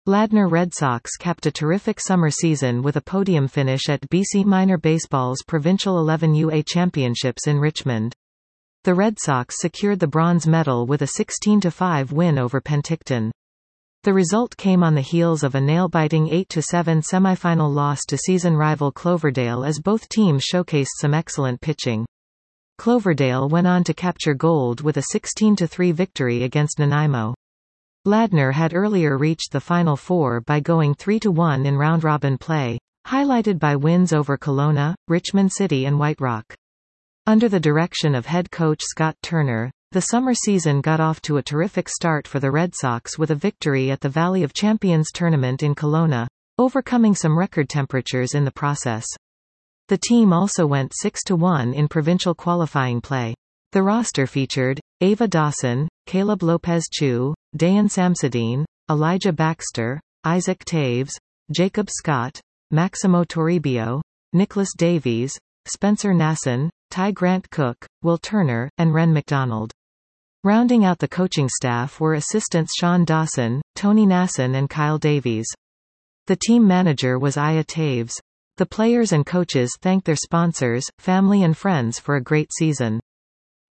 Ladner Red Sox capped a terrific summer season with a podium finish at BC Minor Baseball's Provincial 11UA Championships in Richmond. The Red Sox secured the bronze medal with a 16-5 win over Penticton. The result came on the heels of a nail-biting 8-7 semifinal loss to season rival Cloverdale as both teams showcased some excellent pitching. Cloverdale went on to capture gold with a 16-3 victory against Nanaimo. Ladner had earlier reached the Final Four by going 3-1 in round-robin play, highlighted by wins over Kelowna, Richmond City and White Rock. Under the direction of head coach Scott Turner, the summer season got off to a terrific start for the Red Sox with a victory at the Valley of Champions tournament in Kelowna, overcoming some record temperatures in the process. The team also went 6-1 in provincial qualifying play. The roster featured Ava Dawson, Caleb Lopez-Chu, Dayan Samsudeen, Elijah Baxter, Isaac Taves, Jacob Scott, Maximo Toribio, Nicholas Davies, Spencer Nasson, Ty Grant Cook, Will Turner, and Ren McDonald. Rounding out the coaching staff were assistants Sean Dawson, Tony Nasson and Kyle Davies. The team manager was Aya Taves. The players and coaches thanked their sponsors, family and friends for a great season.